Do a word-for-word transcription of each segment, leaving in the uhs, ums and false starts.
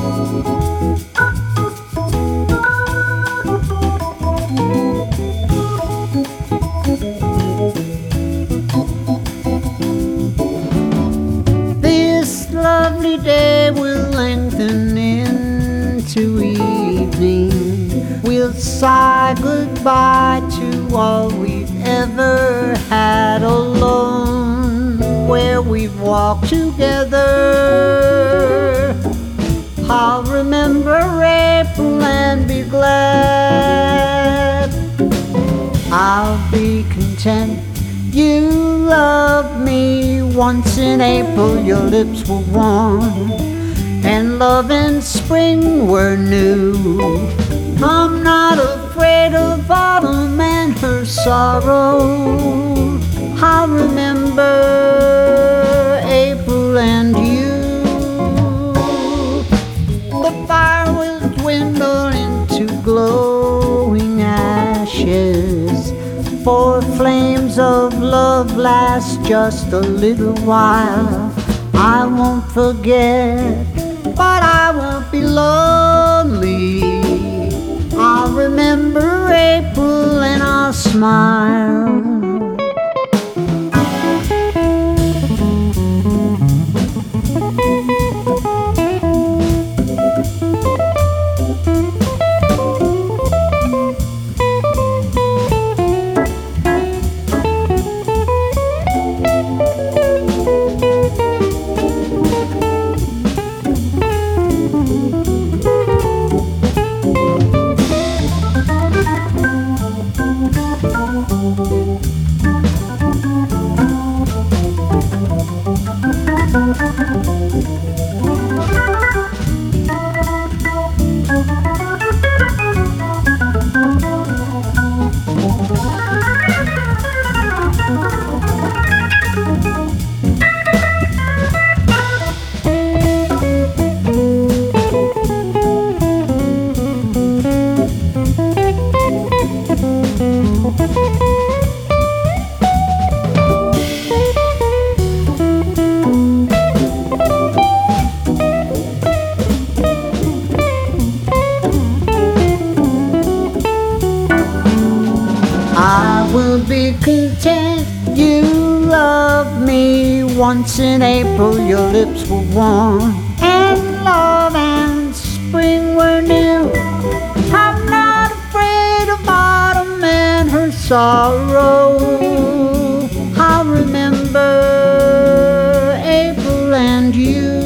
This lovely day will lengthen into evening. We'll sigh goodbye to all we've ever had alone, where we've walked together. I'll remember April and be glad. I'll be content. You loved me once in April, your lips were warm, and love and spring were new. I'm not afraid of autumn and her sorrow. I'll remember April and you. The fire will dwindle into glowing ashes, for flames of love last just a little while. I won't forget, but I won't be lonely. I'll remember April and I'll smile. I will be content. You loved me once in April, your lips were warm, and love and spring were new. I'm not afraid of autumn and her sorrow. I'll remember April and you.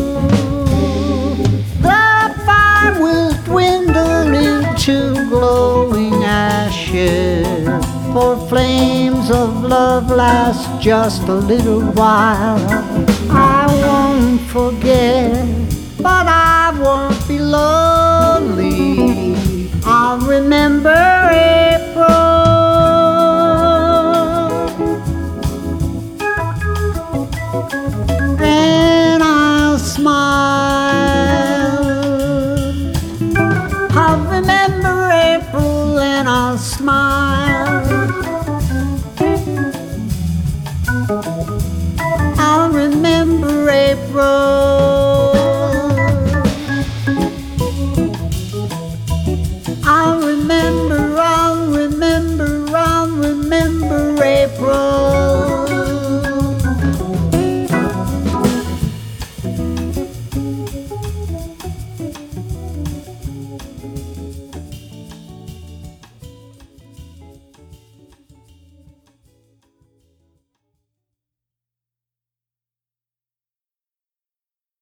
The fire will dwindle into glowing ashes, for flames of love last just a little while. I won't forget,